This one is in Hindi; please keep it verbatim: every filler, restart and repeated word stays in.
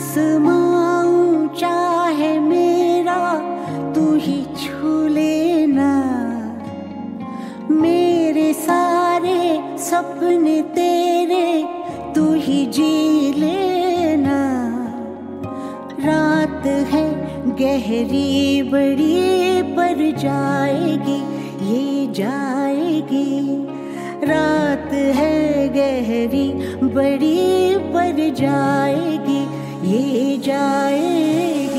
आसमां ऊंचा है मेरा, तू ही छू लेना। मेरे सारे सपने तेरे, तू ही जी लेना। रात है गहरी बड़ी पर जाएगी ये जाएगी। रात है गहरी बड़ी पर जाएगी ये जाएगी।